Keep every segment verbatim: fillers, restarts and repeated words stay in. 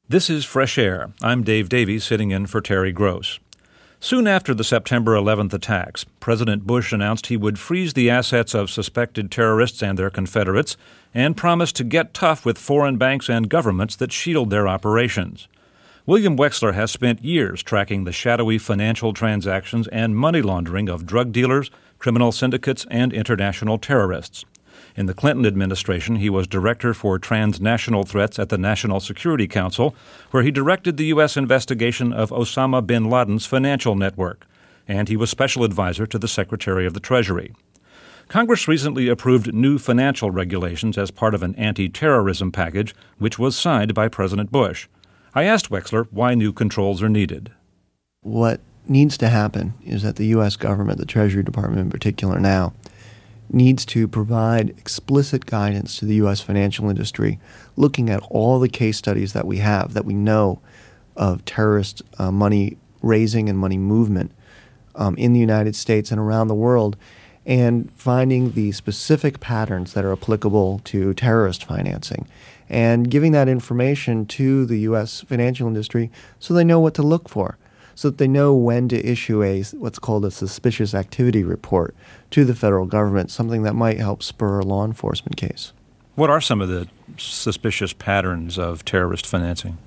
This is Fresh Air. I'm Dave Davies, sitting in for Terry Gross. Soon after the September eleventh attacks, President Bush announced he would freeze the assets of suspected terrorists and their confederates and promised to get tough with foreign banks and governments that shield their operations. William Wexler has spent years tracking the shadowy financial transactions and money laundering of drug dealers, criminal syndicates, and international terrorists. In the Clinton administration, he was director for transnational threats at the National Security Council, where he directed the U S investigation of Osama bin Laden's financial network, and he was special advisor to the Secretary of the Treasury. Congress recently approved new financial regulations as part of an anti-terrorism package, which was signed by President Bush. I asked Wexler why new controls are needed. What needs to happen is that the U S government, the Treasury Department in particular now, needs to provide explicit guidance to the U S financial industry, looking at all the case studies that we have, that we know of terrorist uh, money raising and money movement um, in the United States and around the world, and finding the specific patterns that are applicable to terrorist financing, and giving that information to the U S financial industry so they know what to look for, so that they know when to issue a what's called a suspicious activity report to the federal government, something that might help spur a law enforcement case. What are some of the suspicious patterns of terrorist financing?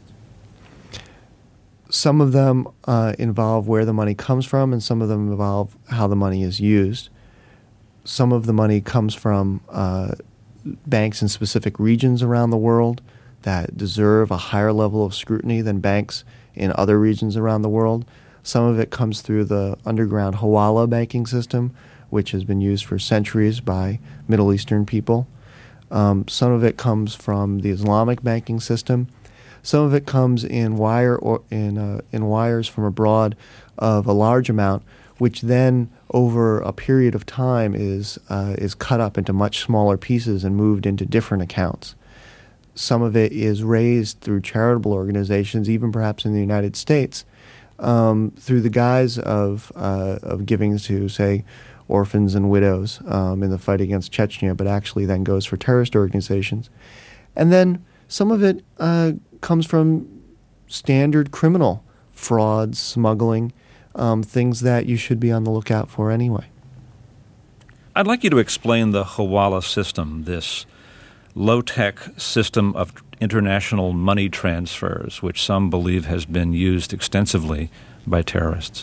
Some of them uh, involve where the money comes from, and some of them involve how the money is used. Some of the money comes from uh, banks in specific regions around the world that deserve a higher level of scrutiny than banks in other regions around the world. Some of it comes through the underground Hawala banking system, which has been used for centuries by Middle Eastern people. Um, some of it comes from the Islamic banking system. Some of it comes in wire or in uh, in wires from abroad of a large amount, which then over a period of time is uh, is cut up into much smaller pieces and moved into different accounts. Some of it is raised through charitable organizations, even perhaps in the United States, um, through the guise of uh, of giving to, say, orphans and widows um, in the fight against Chechnya, but actually then goes for terrorist organizations. And then some of it uh, comes from standard criminal frauds, smuggling, um, things that you should be on the lookout for anyway. I'd like you to explain the Hawala system, this low-tech system of international money transfers, which some believe has been used extensively by terrorists.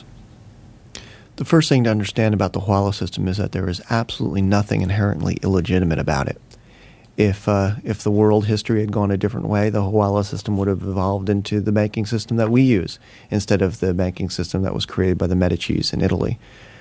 The first thing to understand about the Hawala system is that there is absolutely nothing inherently illegitimate about it. If uh, if the world history had gone a different way, the Hawala system would have evolved into the banking system that we use instead of the banking system that was created by the Medicis in Italy.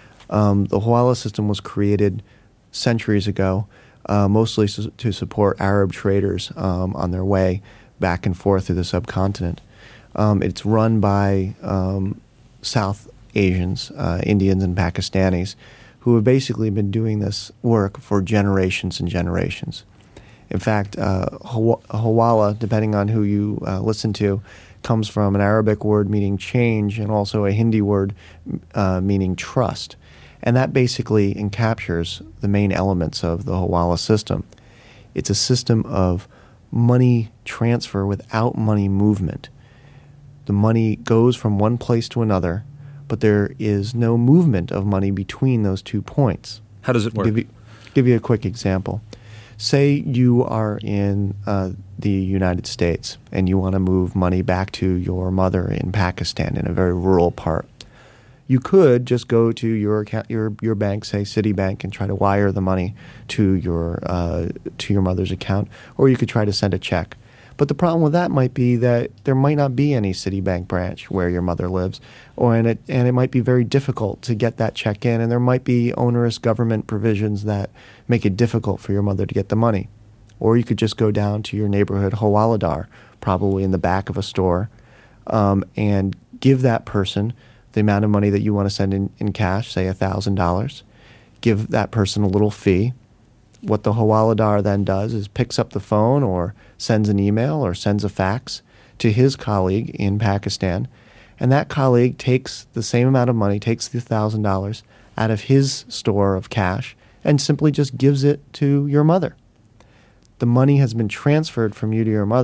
Um, the Hawala system was created centuries ago, uh, mostly su- to support Arab traders um, on their way back and forth through the subcontinent. Um, it's run by um, South Asians, uh, Indians and Pakistanis, who have basically been doing this work for generations and generations. In fact, uh, Hawala, depending on who you uh, listen to, comes from an Arabic word meaning change and also a Hindi word uh, meaning trust. And that basically encaptures the main elements of the Hawala system. It's a system of money transfer without money movement. The money goes from one place to another, but there is no movement of money between those two points. How does it work? Give you, give you a quick example. Say you are in uh, the United States and you want to move money back to your mother in Pakistan in a very rural part. You could just go to your account, your your bank, say Citibank, and try to wire the money to your uh, to your mother's account, or you could try to send a check. But the problem with that might be that there might not be any Citibank branch where your mother lives, or and it and it might be very difficult to get that check in, and there might be onerous government provisions that make it difficult for your mother to get the money. Or you could just go down to your neighborhood Hawaladar, probably in the back of a store, um, and give that person the amount of money that you want to send in, in cash, say one thousand dollars. Give that person a little fee. What the Hawaladar then does is picks up the phone or sends an email or sends a fax to his colleague in Pakistan, and that colleague takes the same amount of money, takes the one thousand dollars out of his store of cash and simply just gives it to your mother. The money has been transferred from you to your mother,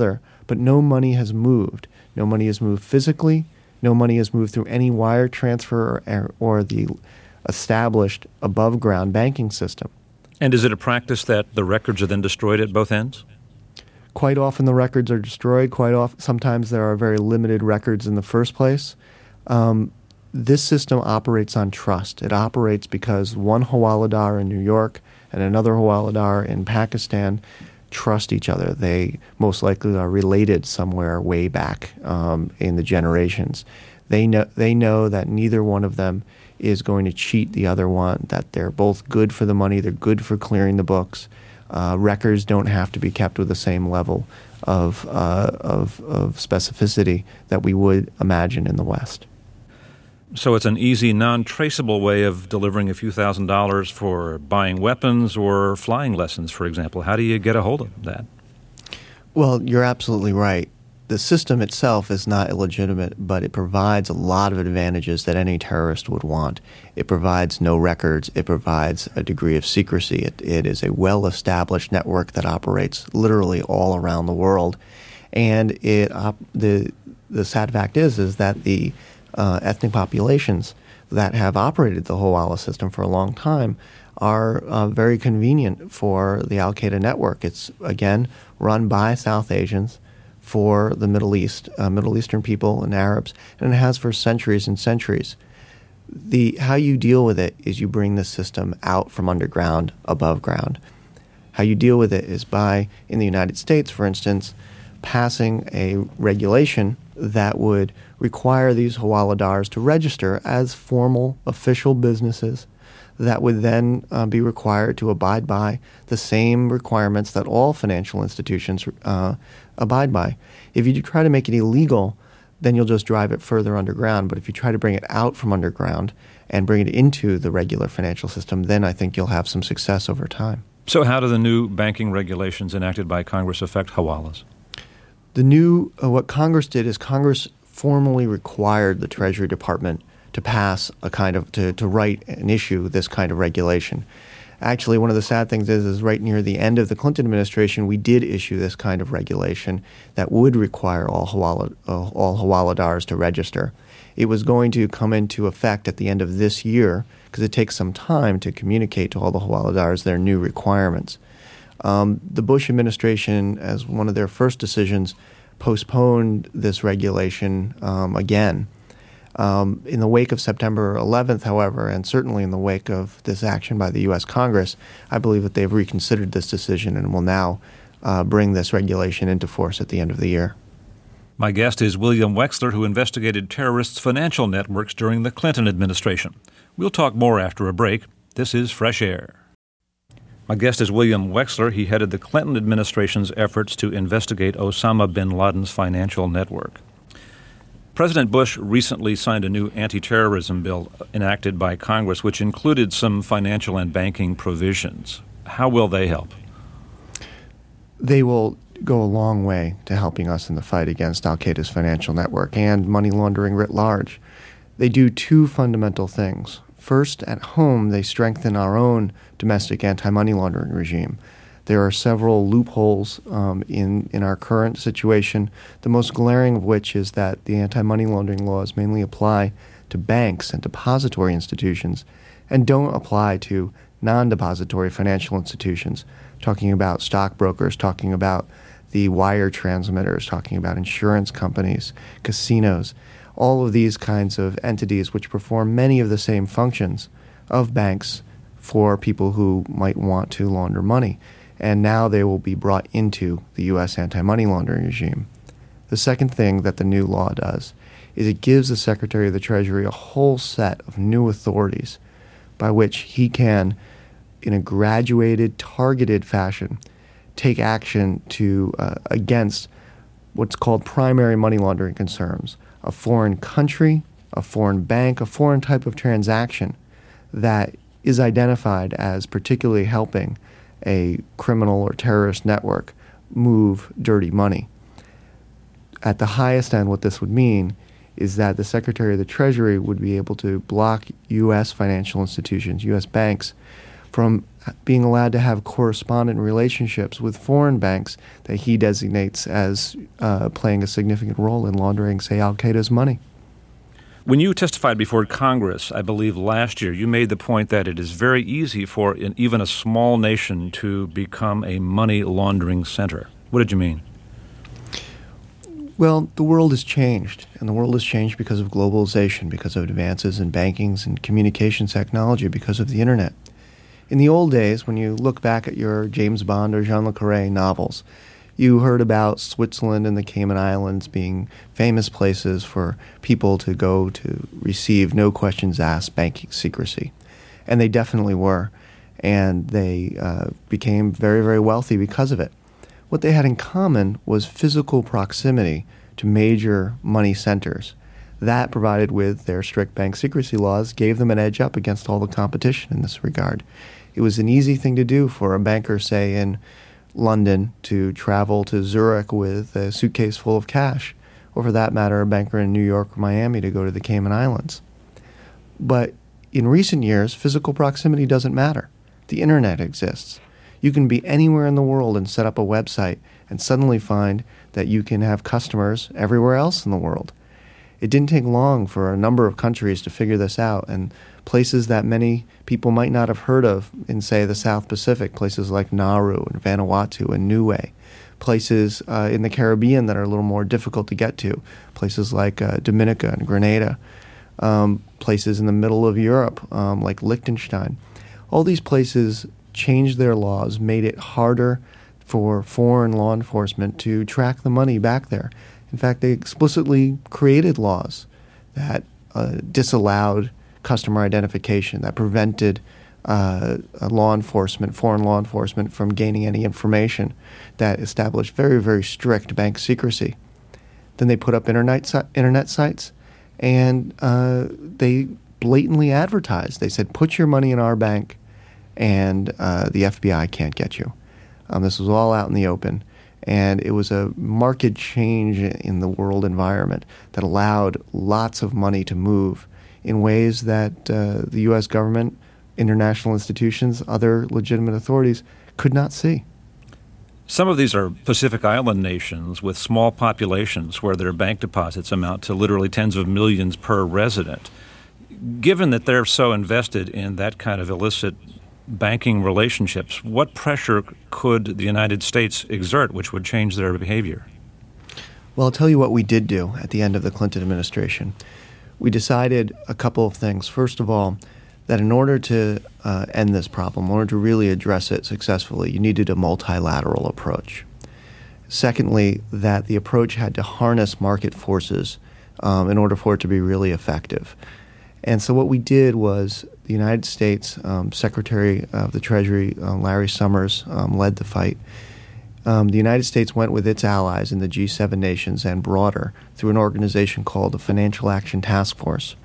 but no money has moved. No money has moved physically. No money has moved through any wire transfer or, or the established above-ground banking system. And is it a practice that the records are then destroyed at both ends? Quite often the records are destroyed. Quite often, sometimes there are very limited records in the first place. Um, this system operates on trust. It operates because one Hawaladar in New York and another Hawaladar in Pakistan trust each other. They most likely are related somewhere way back um, in the generations. They know they know that neither one of them is going to cheat the other one, that they're both good for the money, they're good for clearing the books. Uh, records don't have to be kept with the same level of, uh, of, of specificity that we would imagine in the West. So it's an easy, non-traceable way of delivering a few thousand dollars for buying weapons or flying lessons, for example. How do you get a hold of that? Well, you're absolutely right. The system itself is not illegitimate, but it provides a lot of advantages that any terrorist would want. It provides no records. It provides a degree of secrecy. It, it is a well-established network that operates literally all around the world. And it op- the the sad fact is is that the uh, ethnic populations that have operated the Hawala system for a long time are uh, very convenient for the Al-Qaeda network. It's, again, run by South Asians for the Middle East, uh, Middle Eastern people and Arabs, and it has for centuries and centuries. The how you deal with it is you bring the system out from underground, above ground. How you deal with it is by, in the United States, for instance, passing a regulation that would require these Hawaladars to register as formal official businesses that would then uh, be required to abide by the same requirements that all financial institutions uh, abide by. If you try to make it illegal, then you'll just drive it further underground. But if you try to bring it out from underground and bring it into the regular financial system, then I think you'll have some success over time. So how do the new banking regulations enacted by Congress affect Hawalas? The new, uh, what Congress did is Congress formally required the Treasury Department to pass a kind of, to, to write and issue this kind of regulation. Actually, one of the sad things is, is right near the end of the Clinton administration, we did issue this kind of regulation that would require all Hawala, uh, all Hawaladars to register. It was going to come into effect at the end of this year because it takes some time to communicate to all the Hawaladars their new requirements. Um, the Bush administration, as one of their first decisions, postponed this regulation um, again. Um, in the wake of September eleventh, however, and certainly in the wake of this action by the U S Congress, I believe that they've reconsidered this decision and will now uh, bring this regulation into force at the end of the year. My guest is William Wexler, who investigated terrorists' financial networks during the Clinton administration. We'll talk more after a break. This is Fresh Air. My guest is William Wexler. He headed the Clinton administration's efforts to investigate Osama bin Laden's financial network. President Bush recently signed a new anti-terrorism bill enacted by Congress, which included some financial and banking provisions. How will they help? They will go a long way to helping us in the fight against Al-Qaeda's financial network and money laundering writ large. They do two fundamental things. First, at home, they strengthen our own domestic anti-money laundering regime. There are several loopholes um, in, in our current situation, the most glaring of which is that the anti-money laundering laws mainly apply to banks and depository institutions and don't apply to non-depository financial institutions, talking about stockbrokers, talking about the wire transmitters, talking about insurance companies, casinos, all of these kinds of entities which perform many of the same functions of banks for people who might want to launder money. And now they will be brought into the U S anti-money laundering regime. The second thing that the new law does is it gives the Secretary of the Treasury a whole set of new authorities by which he can, in a graduated, targeted fashion, take action to uh, against what's called primary money laundering concerns, a foreign country, a foreign bank, a foreign type of transaction that is identified as particularly helping a criminal or terrorist network move dirty money. At the highest end, what this would mean is that the Secretary of the Treasury would be able to block U S financial institutions, U S banks, from being allowed to have correspondent relationships with foreign banks that he designates as uh, playing a significant role in laundering, say, al-Qaeda's money. When you testified before Congress, I believe last year, you made the point that it is very easy for an, even a small nation to become a money laundering center. What did you mean? Well, the world has changed, and the world has changed because of globalization, because of advances in bankings and communications technology, because of the Internet. In the old days, when you look back at your James Bond or Jean le Carré novels, you heard about Switzerland and the Cayman Islands being famous places for people to go to receive no questions asked banking secrecy. And they definitely were. And they uh, became very, very wealthy because of it. What they had in common was physical proximity to major money centers. That, provided with their strict bank secrecy laws, gave them an edge up against all the competition in this regard. It was an easy thing to do for a banker, say, in London to travel to Zurich with a suitcase full of cash, or for that matter, a banker in New York or Miami to go to the Cayman Islands. But in recent years, physical proximity doesn't matter. The Internet exists. You can be anywhere in the world and set up a website and suddenly find that you can have customers everywhere else in the world. It didn't take long for a number of countries to figure this out, and places that many people might not have heard of in, say, the South Pacific, places like Nauru and Vanuatu and Niue, places uh, in the Caribbean that are a little more difficult to get to, places like uh, Dominica and Grenada, um, places in the middle of Europe um, like Liechtenstein. All these places changed their laws, made it harder for foreign law enforcement to track the money back there. In fact, they explicitly created laws that uh, disallowed customer identification, that prevented uh, law enforcement, foreign law enforcement, from gaining any information, that established very, very strict bank secrecy. Then they put up internet si- internet sites, and uh, they blatantly advertised. They said, put your money in our bank, and uh, the F B I can't get you. Um, this was all out in the open. And it was a marked change in the world environment that allowed lots of money to move in ways that uh, the U S government, international institutions, other legitimate authorities could not see. Some of these are Pacific Island nations with small populations where their bank deposits amount to literally tens of millions per resident. Given that they're so invested in that kind of illicit banking relationships, what pressure could the United States exert which would change their behavior? Well, I'll tell you what we did do at the end of the Clinton administration. We decided a couple of things. First of all, that in order to uh, end this problem, in order to really address it successfully, you needed a multilateral approach. Secondly, that the approach had to harness market forces um, in order for it to be really effective. And so what we did was the United States um, Secretary of the Treasury, uh, Larry Summers, um, led the fight. Um, the United States went with its allies in the G seven nations and broader through an organization called the Financial Action Task Force.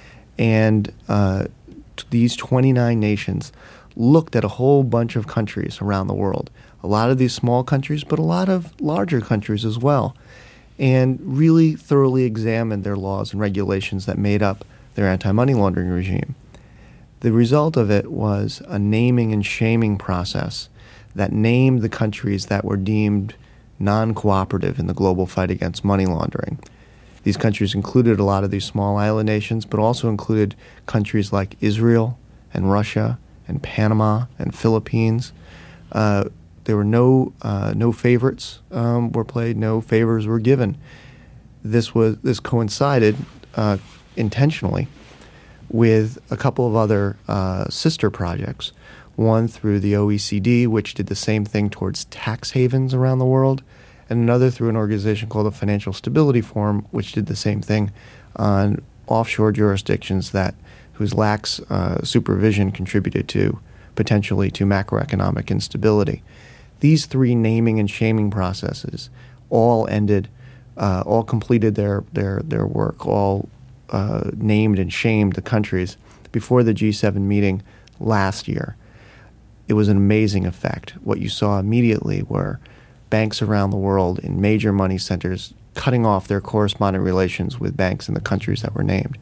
And uh, t- these twenty-nine nations looked at a whole bunch of countries around the world, a lot of these small countries, but a lot of larger countries as well, and really thoroughly examined their laws and regulations that made up their anti-money laundering regime. The result of it was a naming and shaming process that named the countries that were deemed non-cooperative in the global fight against money laundering. These countries included a lot of these small island nations, but also included countries like Israel and Russia and Panama and Philippines. Uh, there were no uh, no favorites um, were played, no favors were given. This was this coincided uh, intentionally with a couple of other uh, sister projects, one through the O E C D, which did the same thing towards tax havens around the world, and another through an organization called the Financial Stability Forum, which did the same thing on offshore jurisdictions that whose lax uh, supervision contributed to potentially to macroeconomic instability. These three naming and shaming processes all ended, uh, all completed their their their work, all Uh, named and shamed the countries before the G seven meeting last year. It was an amazing effect. What you saw immediately were banks around the world in major money centers cutting off their correspondent relations with banks in the countries that were named.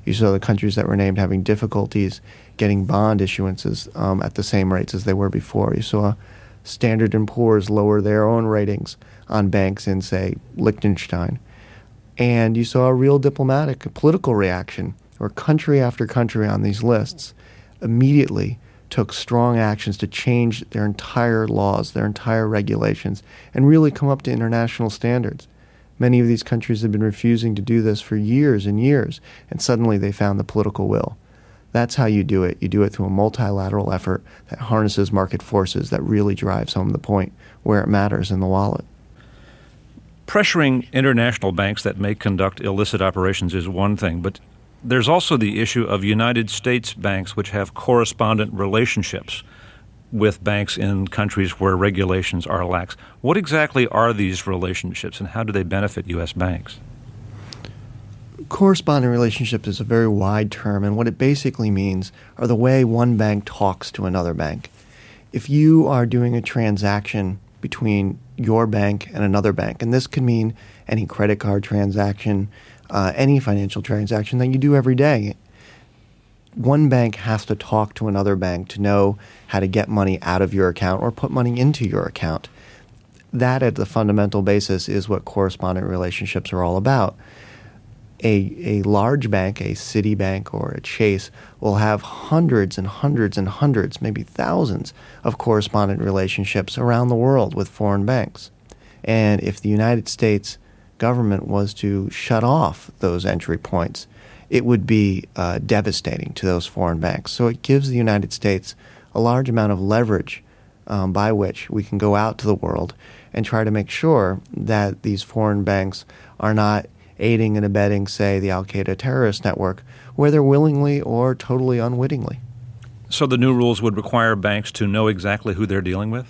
You saw the countries that were named having difficulties getting bond issuances um, at the same rates as they were before. You saw Standard and Poor's lower their own ratings on banks in, say, Liechtenstein. And you saw a real diplomatic, political reaction where country after country on these lists immediately took strong actions to change their entire laws, their entire regulations, and really come up to international standards. Many of these countries had been refusing to do this for years and years, and suddenly they found the political will. That's how you do it. You do it through a multilateral effort that harnesses market forces, that really drives home the point where it matters in the wallet. Pressuring international banks that may conduct illicit operations is one thing, but there's also the issue of United States banks which have correspondent relationships with banks in countries where regulations are lax. What exactly are these relationships, and how do they benefit U S banks? Correspondent relationship is a very wide term, and what it basically means are the way one bank talks to another bank. If you are doing a transaction between your bank and another bank, and this could mean any credit card transaction, uh, any financial transaction that you do every day, one bank has to talk to another bank to know how to get money out of your account or put money into your account. That, at the fundamental basis, is what correspondent relationships are all about. A, a large bank, a Citibank or a Chase, will have hundreds and hundreds and hundreds, maybe thousands, of correspondent relationships around the world with foreign banks. And if the United States government was to shut off those entry points, it would be uh, devastating to those foreign banks. So it gives the United States a large amount of leverage um, by which we can go out to the world and try to make sure that these foreign banks are not aiding and abetting, say, the al-Qaeda terrorist network, whether willingly or totally unwittingly. So the new rules would require banks to know exactly who they're dealing with?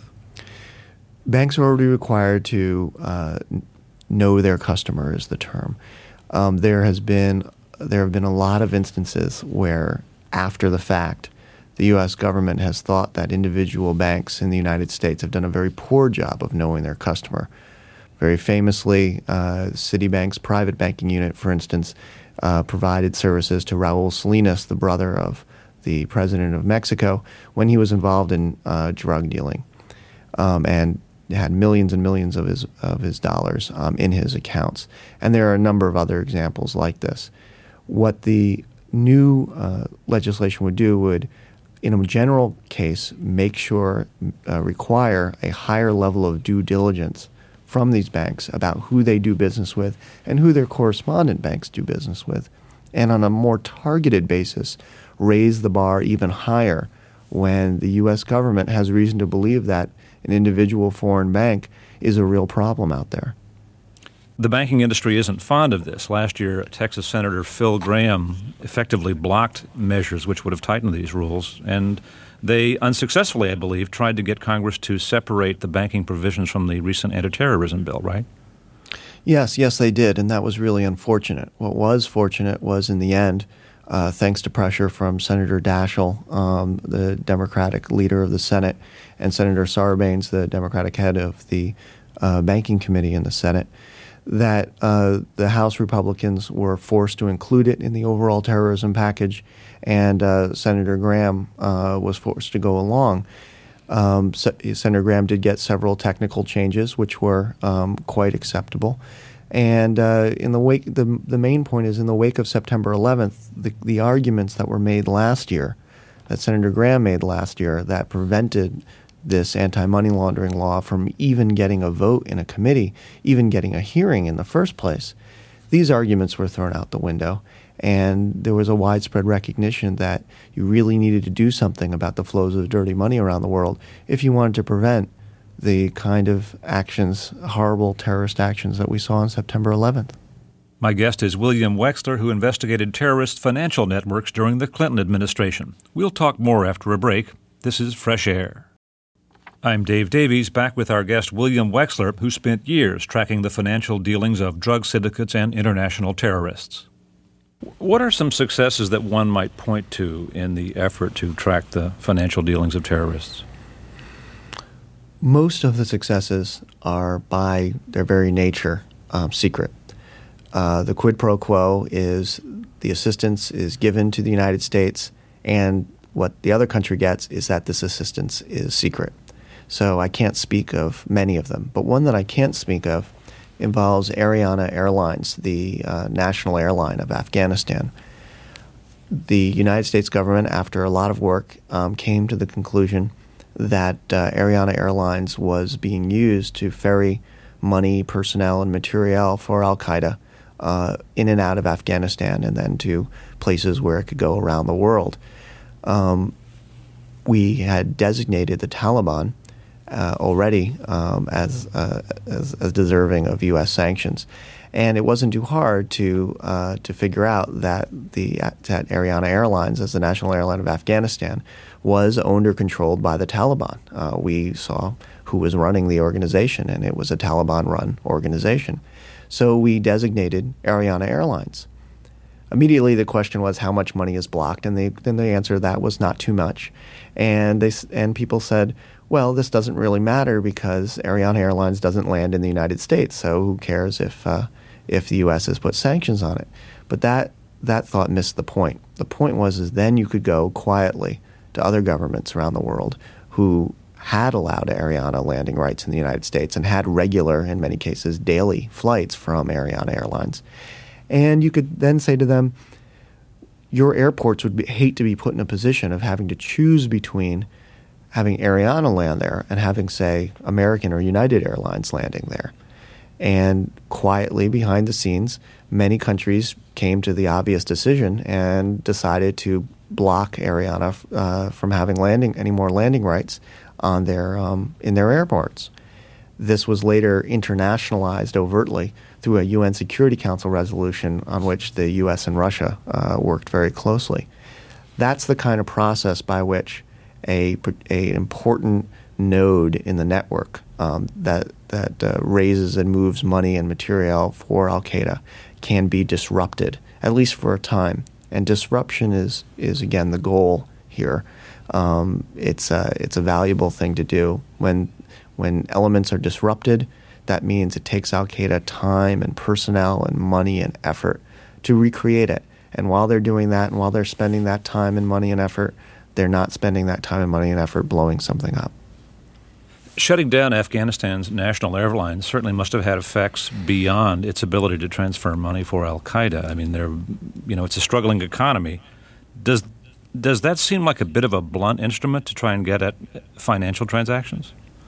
Banks are already required to uh, know their customer, is the term. Um, there has been there have been a lot of instances where, after the fact, the U S government has thought that individual banks in the United States have done a very poor job of knowing their customer. Very famously, uh, Citibank's private banking unit, for instance, uh, provided services to Raul Salinas, the brother of the president of Mexico, when he was involved in uh, drug dealing, um, and had millions and millions of his of his dollars um, in his accounts. And there are a number of other examples like this. What the new uh, legislation would do would, in a general case, make sure, uh, require a higher level of due diligence from these banks about who they do business with and who their correspondent banks do business with, and on a more targeted basis, raise the bar even higher when the U S government has reason to believe that an individual foreign bank is a real problem out there. The banking industry isn't fond of this. Last year, Texas Senator Phil Gramm effectively blocked measures which would have tightened these rules, and they unsuccessfully, I believe, tried to get Congress to separate the banking provisions from the recent anti-terrorism bill, right? Yes, yes, they did, and that was really unfortunate. What was fortunate was, in the end, uh, thanks to pressure from Senator Daschle, um, the Democratic leader of the Senate, and Senator Sarbanes, the Democratic head of the uh, Banking Committee in the Senate, that uh, the House Republicans were forced to include it in the overall terrorism package, and uh, Senator Gramm uh, was forced to go along. Um, Se- Senator Gramm did get several technical changes, which were um, quite acceptable. And uh, in the wake, the the main point is, in the wake of September eleventh, the, the arguments that were made last year, that Senator Gramm made last year, that prevented this anti-money laundering law from even getting a vote in a committee, even getting a hearing in the first place, these arguments were thrown out the window. And there was a widespread recognition that you really needed to do something about the flows of dirty money around the world if you wanted to prevent the kind of actions, horrible terrorist actions that we saw on September eleventh. My guest is William Wexler, who investigated terrorist financial networks during the Clinton administration. We'll talk more after a break. This is Fresh Air. I'm Dave Davies, back with our guest William Wexler, who spent years tracking the financial dealings of drug syndicates and international terrorists. What are some successes that one might point to in the effort to track the financial dealings of terrorists? Most of the successes are, by their very nature, um, secret. Uh, the quid pro quo is the assistance is given to the United States, and what the other country gets is that this assistance is secret. So I can't speak of many of them. But one that I can't speak of involves Ariana Airlines, the uh, national airline of Afghanistan. The United States government, after a lot of work, um, came to the conclusion that uh, Ariana Airlines was being used to ferry money, personnel, and materiel for al-Qaeda uh, in and out of Afghanistan and then to places where it could go around the world. Um, we had designated the Taliban uh, already um, as, uh, as as deserving of U S sanctions, and it wasn't too hard to uh, to figure out that the that Ariana Airlines, as the national airline of Afghanistan, was owned or controlled by the Taliban. Uh, we saw who was running the organization, and it was a Taliban-run organization. So we designated Ariana Airlines. Immediately, the question was how much money is blocked, and they, then the answer to that was not too much. And they and people said, well, this doesn't really matter because Ariana Airlines doesn't land in the United States, so who cares if uh, if the U S has put sanctions on it? But that that thought missed the point. The point was is then you could go quietly to other governments around the world who had allowed Ariana landing rights in the United States and had regular, in many cases, daily flights from Ariana Airlines. And you could then say to them, your airports would be, hate to be put in a position of having to choose between having Ariana land there and having, say, American or United Airlines landing there. And quietly behind the scenes, many countries came to the obvious decision and decided to block Ariana uh, from having landing any more landing rights on their um, in their airports. This was later internationalized overtly through a U N Security Council resolution on which the U S and Russia uh, worked very closely. That's the kind of process by which a, a important node in the network um, that that uh, raises and moves money and material for al-Qaeda can be disrupted, at least for a time. And disruption is is again the goal here. Um, it's a it's a valuable thing to do. When when elements are disrupted, that means it takes al-Qaeda time and personnel and money and effort to recreate it. And while they're doing that, and while they're spending that time and money and effort, they're not spending that time and money and effort blowing something up. Shutting down Afghanistan's national airlines certainly must have had effects beyond its ability to transfer money for al-Qaeda. I mean, they're, you know, it's a struggling economy. Does does that seem like a bit of a blunt instrument to try and get at financial transactions?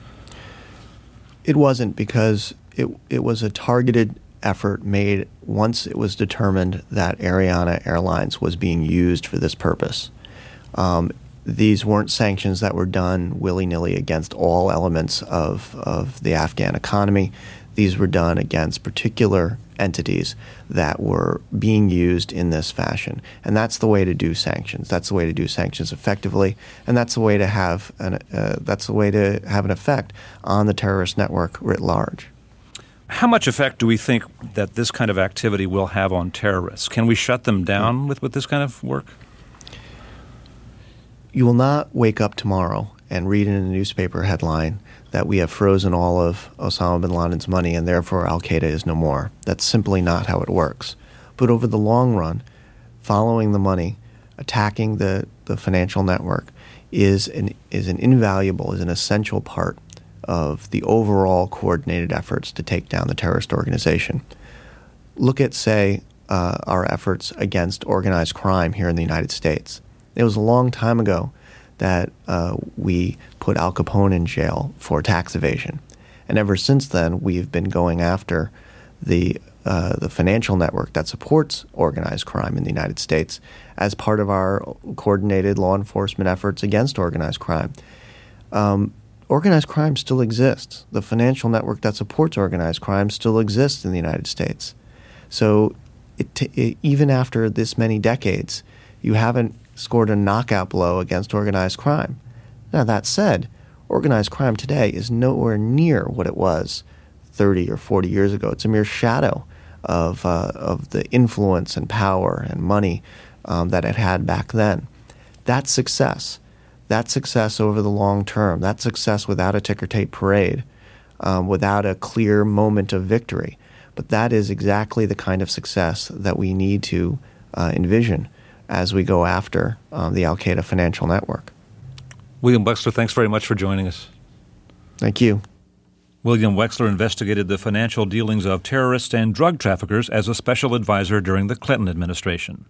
It wasn't, because it it was a targeted effort made once it was determined that Ariana Airlines was being used for this purpose. Um, These weren't sanctions that were done willy-nilly against all elements of, of the Afghan economy. These were done against particular entities that were being used in this fashion. And that's the way to do sanctions. That's the way to do sanctions effectively, and that's the way to have an uh, that's the way to have an effect on the terrorist network writ large. How much effect do we think that this kind of activity will have on terrorists? Can we shut them down with, with this kind of work? You will not wake up tomorrow and read in a newspaper headline that we have frozen all of Osama bin Laden's money and therefore al-Qaeda is no more. That's simply not how it works. But over the long run, following the money, attacking the, the financial network is an, is an invaluable, is an essential part of the overall coordinated efforts to take down the terrorist organization. Look at, say, uh, our efforts against organized crime here in the United States. It was a long time ago that uh, we put Al Capone in jail for tax evasion. And ever since then, we've been going after the uh, the financial network that supports organized crime in the United States as part of our coordinated law enforcement efforts against organized crime. Um, organized crime still exists. The financial network that supports organized crime still exists in the United States. So it t- it, even after this many decades, you haven't scored a knockout blow against organized crime. Now, that said, organized crime today is nowhere near what it was thirty or forty years ago. It's a mere shadow of uh, of the influence and power and money um, that it had back then. That's success. That's success over the long term. That's success without a ticker tape parade, um, without a clear moment of victory. But that is exactly the kind of success that we need to uh, envision as we go after um, the Al-Qaeda financial network. William Wexler, thanks very much for joining us. Thank you. William Wexler investigated the financial dealings of terrorists and drug traffickers as a special advisor during the Clinton administration.